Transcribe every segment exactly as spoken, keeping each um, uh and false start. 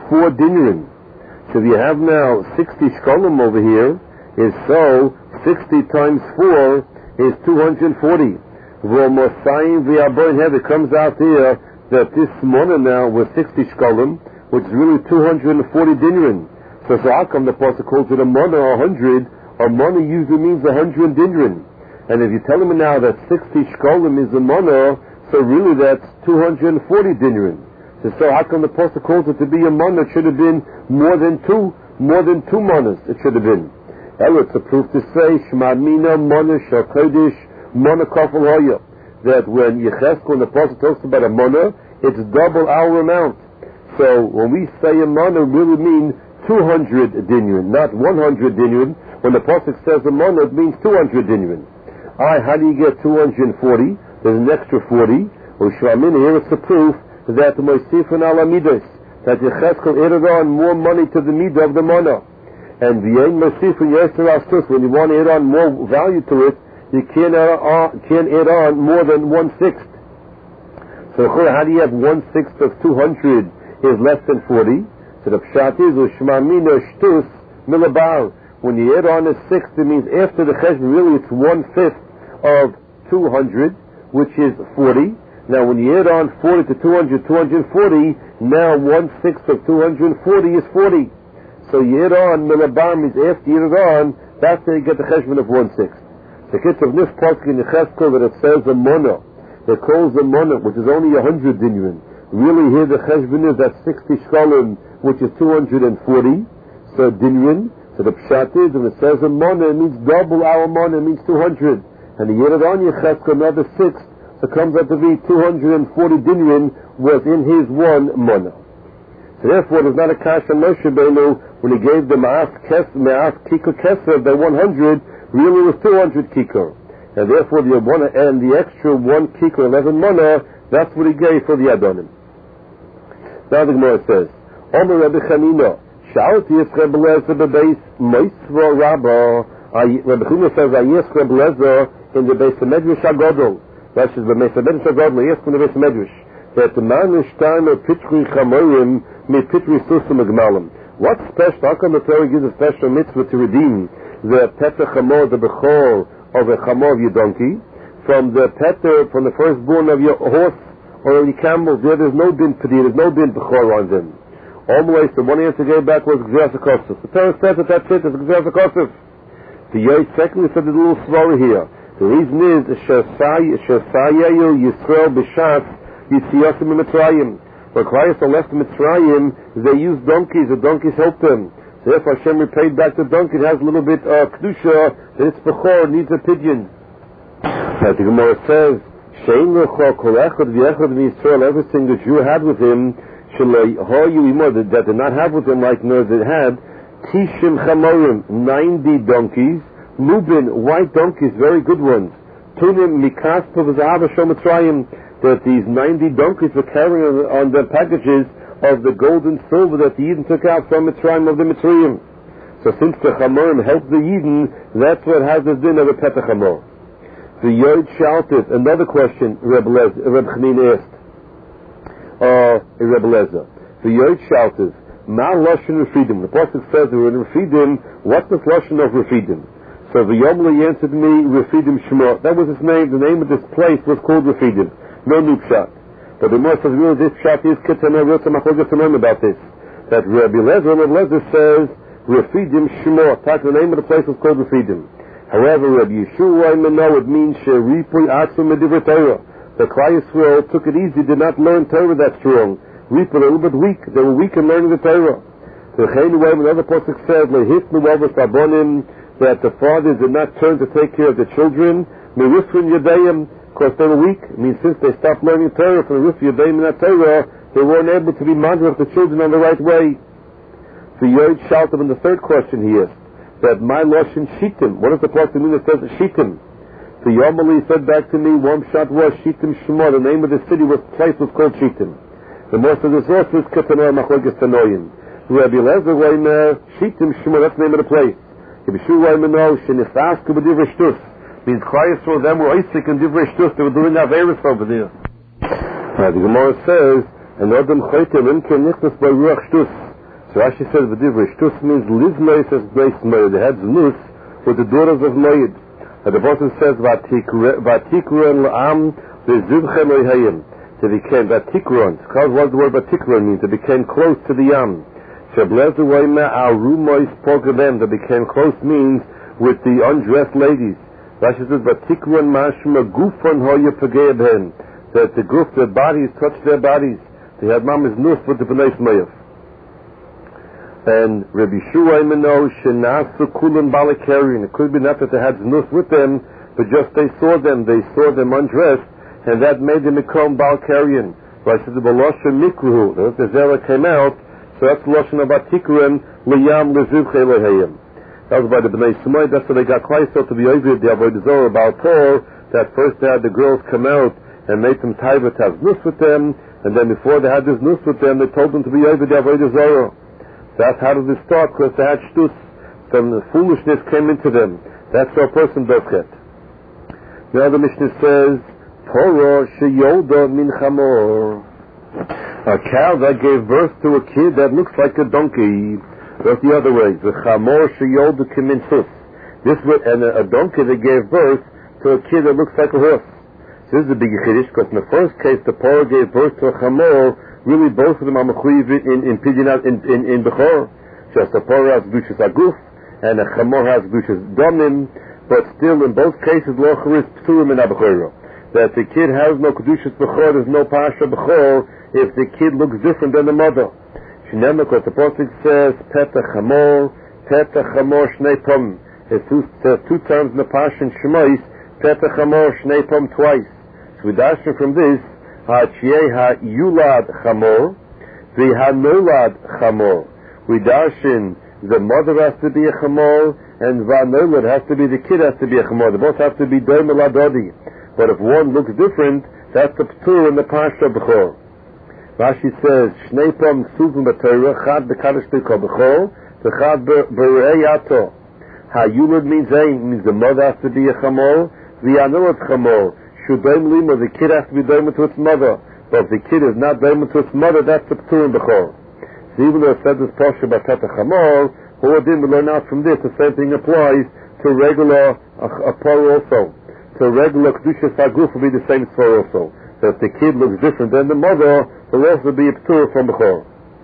four dinrin. So if you have now sixty shkolim over here, is so sixty times four is two hundred forty. It comes out here that this money now was sixty shkolim, which is really two hundred forty dinrin. So, so how come the pasuk calls it a money or one hundred? A money usually means one hundred dinrin. And if you tell me now that sixty shkolim is a money, so really that's two hundred forty dinrin. So, so how come the pasuk calls it to be a money? It should have been more than two, more than two monas. It should have been. Ella, it's a proof to say Shema Mina Mona Shakodesh Mona Kafel Hoya, that when Yecheskel, when the pasuk talks about a mona, it's double our amount. So when we say a mona, we really mean two hundred dinyan, not one hundred dinyan. When the pasuk says a mona, it means two hundred dinyan. I, how do you get two hundred forty? There's an extra forty. Or Shemamina, here it's the proof that Moisifan ala midas, that Yecheskel added on more money to the midah of the mona. And V'yein Moisifan Yesher Astus, when you want to add on more value to it, you can't add, on, can't add on more than one-sixth. So how do you have one-sixth of two hundred is less than forty? So the pshat is, Ushmamina Shtus Milabar. When you add on a sixth, it means after the cheshbon, really it's one-fifth of two hundred, which is forty. Now when you add on forty to two hundred, two hundred forty, now one-sixth of two hundred forty is forty. So you add on, Milabar means after you add on, that's how you get the cheshbon of one-sixth. The kids of this pasuk in Yecheskel that it says a mona, it calls a mona, which is only a hundred dinyan. Really here the cheshbon is at sixty shkolim, which is two hundred forty. So dinyan. So the pshat is, when it says a mona, it means double our mona, it means two hundred. And the year on Yecheskel, another six, so it comes out to be two hundred forty dinyan was in his one mona. So therefore, there's not a kasha Moshe Benu when he gave the ma'af kikar keser by one hundred. Really was two hundred kikar. And therefore the one, and the extra one kikar, eleven mana, that's what he gave for the Adonim. Now the Gemara says, Omer Rebbe Chanina, Sha'alti es Rebbe Lezer bebeis Moisva Rabba. Rebbe Chanina says, I asked Rebbe Lezer in the Beis Medrash HaGodol. That is the Beis Medrash HaGodol, I asked in the Beis Medrash, that the man is time of Pitri Chamorim, me Pitri Susum Agmalim. What's special? How come the Torah gives a special mitzvah to redeem the Peter Chamor, the Bechor of a Chamor of your donkey, from the Peter, from the firstborn of your horse or your camel? There, there's no din Pedi, there's no din Bechor on them. Always, the one answer gave back was Gzeras HaKosef. The Torah says that that's it, it's Gzeras HaKosef. The Yoy secondly said a little svara here. The reason is, Shesayayu Yisrael B'Shas Yitziyasim Mitzrayim. When Christ left Mitzrayim, they used donkeys, the donkeys helped them. So if Hashem repaid back the donkey, it has a little bit of uh, kedusha, that its bechor needs a pigeon. Now the Gemara says, Shein lecha kol echad v'echad v'Yisrael, everything that you had with him, shalei ha'yu imo, that did not have with him like no, that had tishim chamorim, ninety donkeys, lubin, white donkeys, very good ones, tunim mikaspa v'zahav Hashem Mitzrayim, that these ninety donkeys were carrying on their packages of the gold and silver that the Yidden took out from Mitzrayim of the Mitzrayim. So since the Chamorim helped the Yidden, that's what has the din of a Petach Chamor. The Yod shouted, another question Reb Chanin asked, uh, Reb Lezer. The Yod shouted, Ma Lashon Refidim. The Pasuk says we're in Refidim, what's the Lashon of Refidim? So the Yomli answered me, Refidim Shema. That was his name, the name of this place was called Refidim. No new pshat. But the Gemara says, really, this pshat is Ketana Rotza Machlokas to learn about this. That Rabbi Lezer, Rabbi Lezer says, Refidim Shema. The name of the place was called Refidim. However, Rabbi Yeshua, I know it means Sheripui Atzum Medivra Torah. The Klal Yisrael took it easy, did not learn Torah that strong. Reap a little bit weak. They were weak in learning the Torah. The Chaynu Way, another pasuk says, Lehitnu Avos Rabonim, that the fathers did not turn to take care of the children. Merifrin Yadayim, because they were weak. I mean, since they stopped learning Torah from the Rif Yadayim and that Torah, they weren't able to be mandar the children on the right way. The Yod shouted in the third question he asked, that my Lashon Shittim. What does the pasuk mean that says Shittim? The Yomali said back to me, one shot was Shittim Shema. The name of the city was place was called Shittim. The most of this also is Ketanah Machlokas Tanoim. Rabbi Lezer Weimer Shittim Shema. That's the name of the place. Yeshua Weimer no Shenifas Kubedivrei Shtus. Means Klal Yisrael them were Isaac and Divrei Shtus. They were doing Averis over there. Now the Gemara says, and Adam Chaytim Imken Nichnas by Ruach Shtus. So Rashi says, "V'divrei shtus" means livnois as bnei Moed. They had znus with the daughters of Moed. And the person says, "Vatikron l'am v'zivchem loihayim." They became vatikron. Because what does the word vatikron mean? They became close to the yam. Shablezu wayma arumois pogabem. They became close means with the undressed ladies. Rashi says, "Vatikron mashma gufon hoya pagayabhem." That the goof, their bodies, touched their bodies. They had mama's nus with the bnei Moed. And Rabbi Shua Imano Shenasu Kulim Balakarian. It could be not that they had znus with them, but just they saw them, they saw them undressed, and that made them become Balakarian. Right, so the Balosha Mikruhu, the Zera came out, so that's the Lashon of Atikran, Liyam Lezivche Lehayim. That was by the Bnei Sumoy, that's why they got Kleisel to be Ovid, the Avodah Zorah, about Paul, that first they had the girls come out and made them taiva to have znus with them, and then before they had this znus with them, they told them to be Ovid, the Avodah Zorah. That's how did it start? Because they had shtus. Some foolishness came into them. That's how a person does get. Now the Mishnah says, Torah sheyolda min chamor. A cow that gave birth to a kid that looks like a donkey. That's the other way. The chamor sheyolda kimin sus. This was, and a, a donkey that gave birth to a kid that looks like a horse. So this is a big chiddush, because in the first case, the Torah gave birth to a chamor. Really, both of them are mechuyev in in pidyon in in in bechor. Just a porah has gdushas aguf, and a chamor has gdushas domim. But still, in both cases, locher is pturim in abechor. That the kid has no kedushas bechor, there's no pasha bechor if the kid looks different than the mother. Shnei because the pasuk says peta chamor, peta chamor shnei pom. It says two times in the pasha in Shemais peta chamor shnei pom twice. So we dash from this. Ha yulad chamor, the hanolad chamor. We darshin the mother has to be a chamor, and vanolad has to be the kid has to be a chamor. They both have to be doimeladodi. But if one looks different, that's the ptur in the pasha bechor. Rashi says shnei pom suvim b'torah chad b'kadosh b'kol bechor, v'chad b'rei yato. Ha yulad means ein means the mother has to be a chamor, the hanolad chamor. The kid has to be doimah to its mother. But if the kid is not doimah to its mother, that's the p'turim b'chor. So even though it said this posher b'tata chamor, we learn out from this, the same thing applies to regular a, a por also. To regular kedushas haguf will be the same for also. So if the kid looks different than the mother, there will also be a p'tur from b'chor.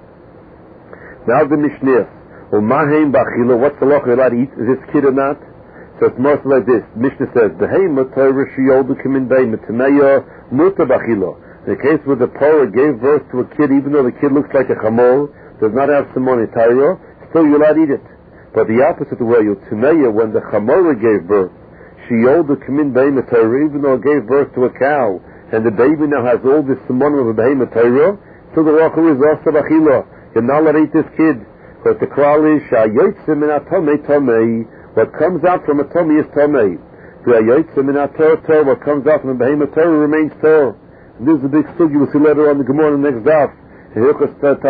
Now the Mishnah. U'maheim b'achila, what's the loch allowed to eat? Is this kid or not? So it's more like this. Mishnah says, "Behema Torah sheyoldu kimin beima tmeya muta b'achila." In the case where the Torah gave birth to a kid, even though the kid looks like a chamor, does not have simoni Torah, still you'll not eat it. But the opposite way, you tmeya, when the chamor gave birth, sheyoldu kimin beima Torah, even though it gave birth to a cow, and the baby now has all this simoni of a behema Torah, still the rocher is also b'achila. You're not allowed to eat this kid. But the klal is shayotze min atomei tomei. What comes out from a tummy is tomei. What comes out from a behemoth Torah remains Torah. This is a big sugi we'll see later on the Gemara in the next daf. Hilchos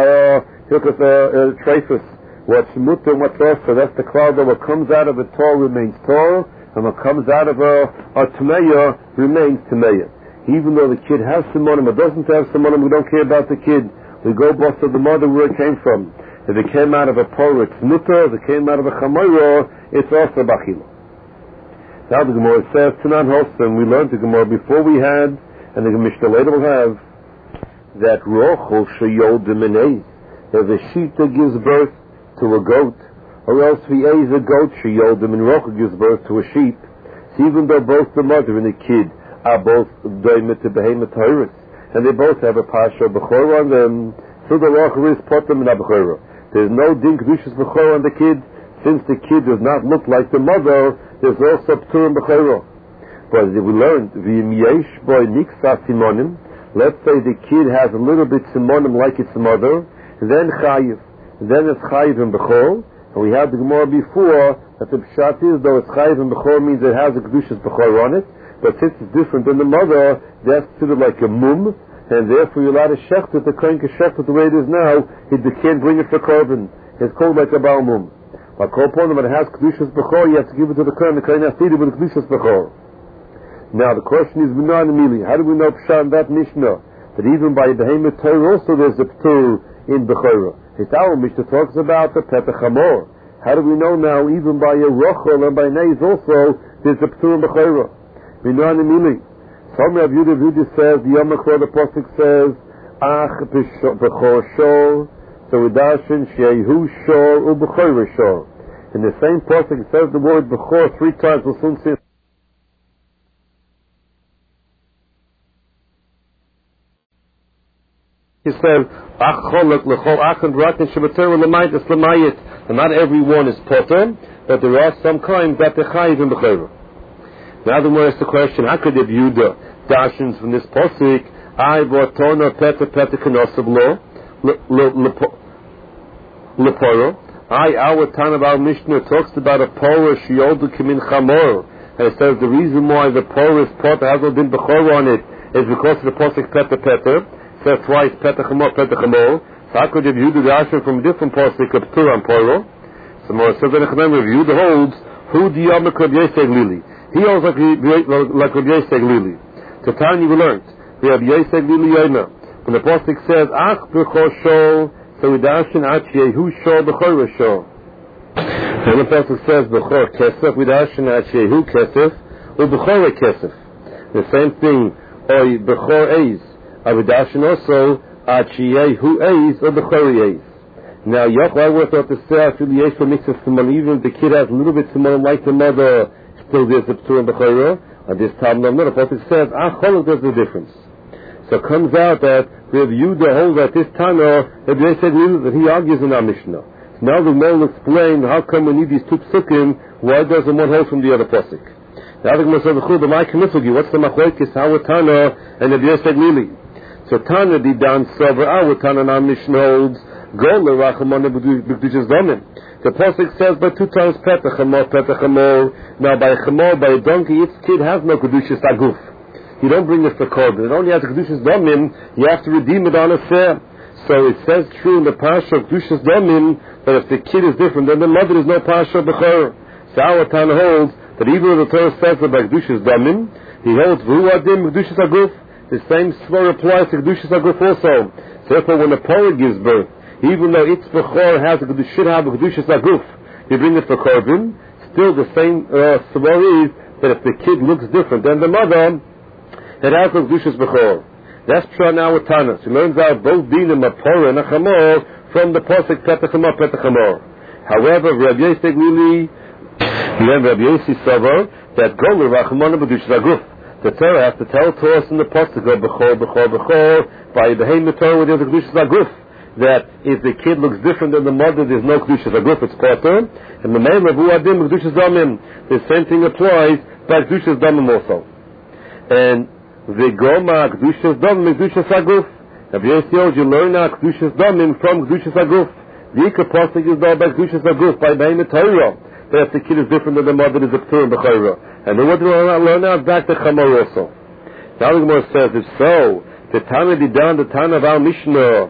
Treifus. What's mutter and what's also. That's the cloud that what comes out of a Torah remains Torah, and what comes out of a, a Tameya remains Tameya. Even though the kid has simonim or doesn't have simonim, we don't care about the kid. We go back to the mother where it came from. If it came out of a porah, it's mutter. If it came out of a chamayra, it's also bachila. Now the Gemara says, Tanan Hosam, we learned the Gemara before we had, and the Mishnah later will have, that rochel sheyol deminei. If a sheep that gives birth to a goat, or else if he is a goat, sheyol demin rochel gives birth to a sheep. So even though both the mother and the kid are both doimet to behemoth Torah, and they both have a pasha b'chor on them, so the rochel is potem in a b'chor. There's no din kedushas b'chor on the kid. Since the kid does not look like the mother, there's also p'turim b'chor. But we learned, v'im yesh boy niksa simonim. Let's say the kid has a little bit simonim like its mother, then chayiv. Then it's chayiv and b'chor. And we had the Gemara before that the pshat is, though it's chayiv and b'chor means it has a kedushas b'chor on it, but since it's different than the mother, that's considered like a mum. And therefore you're allowed to shecht it, the kohen can shecht it the way it is now, he can't bring it for korban. It's called like a balmum. But korban, when it has kedushas b'chor, you have to give it to the kohen, the kohen has to eat it with the kedushas b'chor. Now the question is, how do we know pshat in that Mishnah? That even by behemoth Torah also there's a p'tur in b'chor. His our Mishnah talks about the Petach Hamor. How do we know now, even by a Rochel and by Neis also, there's a P'tur B'chayra? We know on the Mili. Some Rav Yehuda Yehuda says, the Yom HaKor, the Pasuk says, Ach B'chor Shor, so we dashin Shehu Shor, U B'chayra Shor. In the same Pasuk, it says the word B'chor three times, we'll soon see. He says, Ach cholak lechol achan ratin shebater l'mayit l'mayit. And not everyone is potter, but there are some kinds that they chayiv in b'chayra. Now the more is the question, how could the Yehuda dashins from this posik? I brought tona peta peta kenosav lo leporo. I our Tana our Mishnah talks about a porah sheyoldu kimin chamor, and it says the reason why the porah is potter has no din b'chayra on it is because of the posik peta peta. Says twice Petach Hamor, Petach Hamor. So how could you view the Asher from different posik of P'tur and Poro? So more so than a review the holds who the Yamak Rabbi Yosef Lili. He holds like like Rabbi Yosef Lili. To Tanya we learned Rabbi Yosef Lili Yoma. When the posik says Ach B'chor Shor, so we dashin Ach Yehu Shor B'chor Shor. And the posik says B'chor Kesef, we dashin Ach Yehu Kesef, or B'chor Kesef. The same thing, or B'chor Eiz. Avidashin also Achiyeh Hu Eiz or Bechori Eiz. Now Yochai was thought to say after the Yesh for mixes Simon, even if the kid has a little bit Simon like the mother, still there's a P'tur and Bechora. At this time no matter, but it says Ah Cholok there's a difference. So it comes out that Rav Yehuda holds at this time or Rav Yosef that he argues in our Mishnah. So now the Gemara will explain how come we need these two psukim, why doesn't one hold from the other pasuk? Now the Gemara says the my committal what's the machlokes how Tana and Rav Yosef Lili. So Tana di dan sover our Tana na Mishnah holds go le rachamon b'kedushas damim. The pasuk says by two times petach hamor petach hamor. Now by hamor by a donkey, its kid has no kedushas aguf. You don't bring this to korban. It only has kedushas damim. You have to redeem it on a fair. So it says true in the parsha of kedushas damim that if the kid is different, then the mother is no parsha b'chor. So our Tana holds that even though the Torah says about kedushas damim, he holds v'hu adim kedushas aguf. The same svara applies to Kedushas Aguf also. Therefore, when a porah gives birth, even though its bechor has a should have a Kedushas Aguf, you bring it for korban, still the same uh, svara is that if the kid looks different than the mother, it has a Kedushas bechor. That's true now with Tana. She learns out both dinim a porah and a chamor from the pasuk Petach Hamor, Petach Hamor. However, Rabbi Yosef Lili, then Rabbi Yosef Savar, that go with Rachmana B'Kedushas Aguf. The Torah has to tell to us in the pasuk of bechor, bechor, bechor by the Behemoth Torah with the kedushas aguf that if the kid looks different than the mother, there's no kedushas aguf, it's potter. And the name of uadim kedushas damim, the same thing applies by kedushas damim also. And the goma kedushas damim kedushas aguf. Now, you learn now kedushas damim from kedushas aguf. The ikar pasuk is done by kedushas aguf by Behemoth Torah. That if the kid is different than the mother, is a p'tur and b'chayra. And then what do we learn now? Back to chamor also. Now the Gemara says, if so, the Tana di dan, the Tana of our Mishnah,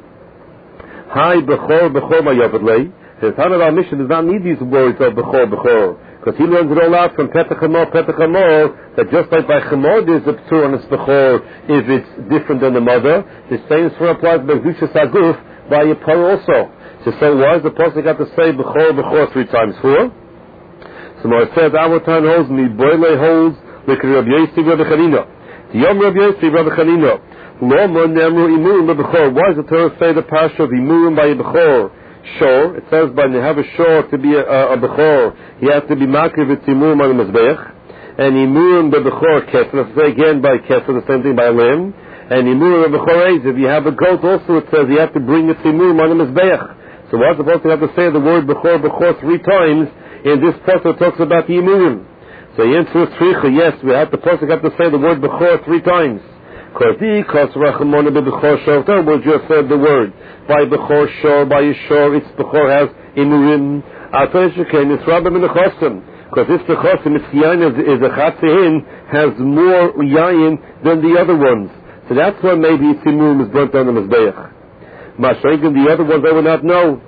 hi b'chor b'chor ma'yavadlei. The Tana of our Mishnah does not need these words of b'chor b'chor, because he learns it all out from petach hamor, petach hamor, that just like by chamor there's a p'tur and it's b'chor if it's different than the mother, the same for applies by kedushas aguf by a par also. So, so why is the pasuk got to say b'chor b'chor three times four? So now it says, our time holds, me boile holds, like Rabbi Yosef Rabbi Chanina. The Yom Rabbi Yosef Rabbi Chanina. Loma nemru imurim b'bechor. Why does the Torah say the parsha of imurim by a bechor? Shor. It says by you have a shor to be a, a, a bechor, he has to be makriv with imurim on the mizbeach. And imurim b'bechor kesef. Let's say again by kesef, the same thing by limb. And imurim b'bechor eiz. If you have a goat also, it says you have to bring it to imurim on the mizbeach. So why is the supposed to have to say the word bechor bechor three times? In this pasuk talks about the imurim. So the answer is tricha. Yes, we have the pasuk have to say the word bechor three times. Because the kos rachamona bechor shor. We just said the word by bechor shor by yishor. Its bechor has imurim. Atayishkein it's rabba min chosim. Because this chosim its yain is a chatzehin has more yain than the other ones. So that's why maybe its imurim is burnt on the mizbeach. Mashenkin the other ones I would not know.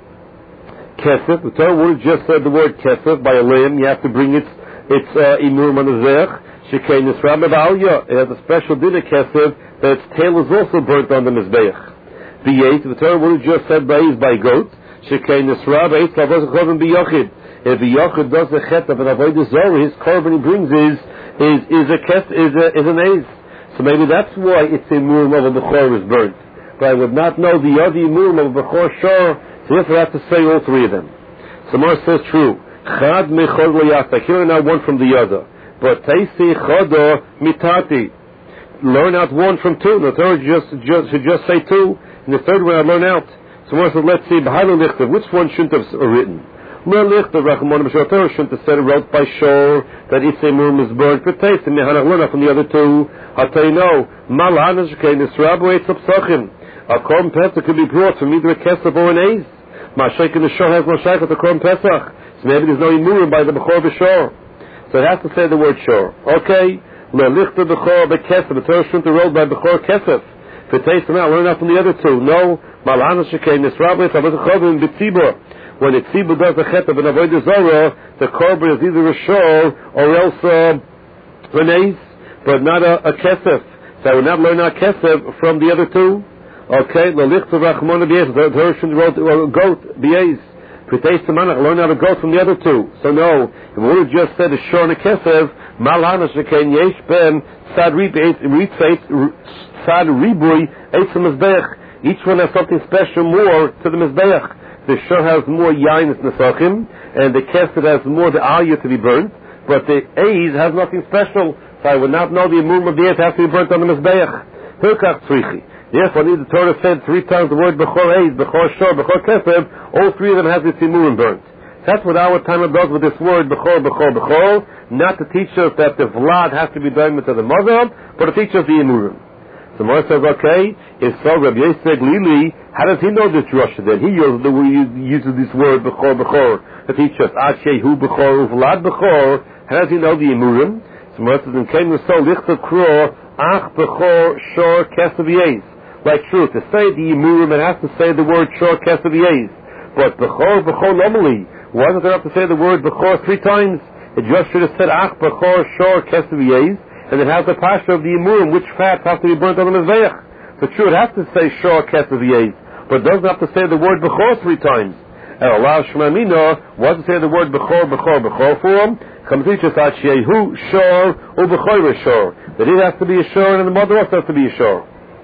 Kesef, the Torah would have just said the word kesef by a limb. You have to bring its its uh, imurim on the zech. Shekein nisram b'alya. It has a special din of kesef that its tail is also burnt on the mizbeach. The eight, the Torah would have just said by by goat. Shekei Nisrab Eitz Lavos Korban B'Yochid. If a Yochid does the chet of an Avodah Zorah, his korban he brings is is is a kes is a is an ace. So maybe that's why it's a murim of a bechor is burnt. But I would not know the other murim of a bechor shor, so therefore I have to say all three of them. So Mar says true. Chad mechod lo here now one from the other. But teisi chodo mitati. Learn out one from two. The third just, just should just say two, and the third one I learn out. So Mar says, let's see, which one shouldn't have written? The Rachman Mishrator shouldn't have said wrote by Shor that Isay Murim is burned for taste, and Mehana learn from the other two. I'll tell you no. Malana Shkein Nisrabu Eitz Psachim. A Korban Pesach could be brought from either a Kesef or an Eiz. Mashayk in the Shor has no shaykh at the Korban Pesach. So maybe there's no Murim by the Bechor B'Shor. So it has to say the word Shor. Okay. Le'lichta Bechor B'Kesef. The Torah shouldn't have wrote by Bechor Kesef. For taste, and I'll learn that from the other two. No. Malana Shkein Nisrabu Eitz Psachim B'Tzibur. When the tzibur does the chet of an avodah zarah, the korban is either a shor or else uh, an ace, but not a, a kesef. So I will not learn a kesef from the other two. Okay, l'lich to rachmona b'yez. The Hirschin wrote a goat b'yez. P'teis t'manach, learn how to goat from the other two. So no, if we would have just said a shor and a kesef, malhana sheken yesh ben sad ribui sad ribui eitz mizbeach. Each one has something special more to the mizbeach. The shor has more yainus nesachim, and the kesef has more the aliyah to be burnt, but the eiz has nothing special, so I would not know the emurim of the eiz has to be burnt on the mizbeach. Hilkach tzrichi. Therefore, the Torah said three times the word bechor eiz, bechor shor, bechor kesef, all three of them have the emurim burnt. That's what our time does with this word bechor, bechor, bechor, not to teach us that the vlad has to be done to the mother, but to teach us the emurim. So Mor says, okay, if so, Rabbi Yosef Lili, how does he know this Russia? That he uses, the, uses this word bechor bechor to teach us Ashehu bechor uvlad bechor. How does he know the emurim? So Mor says, in Kain Russo lichta kro ach bechor shor kesav yez. Like true, to say the emurim, it has to say the word shor kesav yez. But bechor bechor normally, why does it have to say the word bechor three times? It just should have said ach bechor shor kesav yez. And it has the pasha of the emurim, which fats have to be burnt on the mizbeach. So true, it has to say shor kesav yez, but it doesn't have to say the word bechor three times. And Allah Shemamina wants to say the word bechor, bechor, bechor for him. Come teach us that shehu shor u bechor shor. That it has to be a shor and the mother also has to be a shor.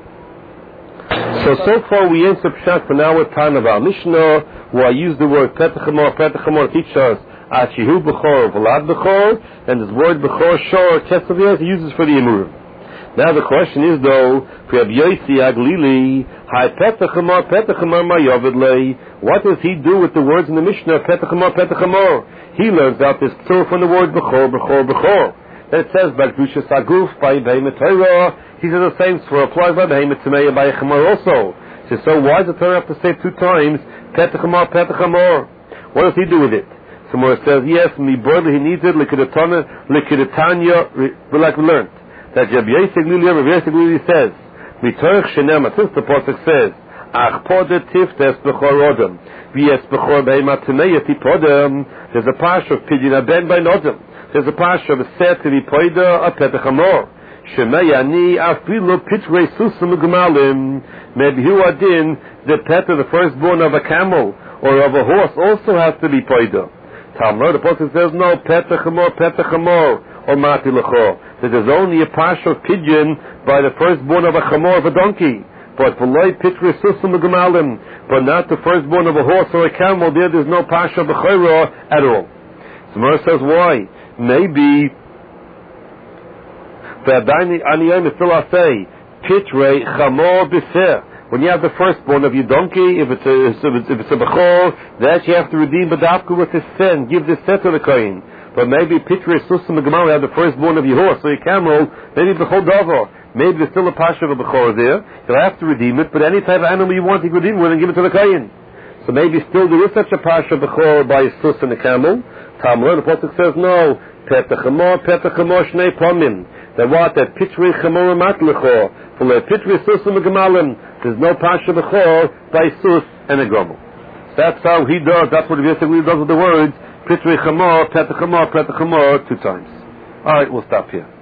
So so far we answer pshat for now with Tanav Mishnah, where I use the word petachamor, petachamor teach us Achihu bechor, vlad bechor, and this word bechor shor kesav yez he uses for the emurim. Now the question is though, for Rabbi Yossi Aglili, Hai petachamor, petachamor mayovidlei. What does he do with the words in the Mishnah petachamor, petachamor? He learns out this tour from the word bechor, bechor, bechor. Then it says by Kedusha Saguf, by Behemoth Torah. He says the same for applies by Behemoth Tameya by Chamor also. So, so why does the Torah have to say two times petachamor, petachamor? What does he do with it? Somewhere it says, yes, mi boyle he needs it, likidatanya, likidatanya, like we learned. That Rabbi Yosef Lili, Rabbi Yosef Lili says, mi torach shenem, since the Pasuk says, ach podet tiftes bechor odem, v'yes bechor behemat tameya tipodem, there's a pash of pidyon aben by nodem, there's a pash of a set to be poida a petachamor, shemei ani afilu pitrei susum u'gemalim, maybe hu adin, the pet of the firstborn of a camel, or of a horse also has to be poida. Talmud, the Pasuk says, no, petachamor, petachamor, or mati lecho. That there's only a pasha of pigeon by the firstborn of a chamor, of a donkey. But for loy pitri susum gemalim, but not the firstborn of a horse or a camel, there there's no pasha of bechora at all. So Mor says, why? Maybe, v'adayni aniyim still I say, pitre chamor b'seh. When you have the firstborn of your donkey, if it's a, if it's, if it's a bechor, that you have to redeem badavka with his sin, give the set to the kohen. But maybe pitre susum gemalim, you have the firstborn of your horse or your camel, maybe bechol dover. Maybe there's still a pasha of a bechor there. You'll have to redeem it, but any type of animal you want, you can redeem it with and give it to the kohen. So maybe still there is such a pasha of bechor by a sus and a camel. Talmud, the Pasuk says no. Petachamor, petachamor shnei pamim. That what? That pitre chamor matlecho. For the pitre susum gemalim, there's no pasha bechor by sus and a grumel. That's how he does. That's what he basically does with the words pitre chamor, petachamor, petachamor two times. All right, we'll stop here.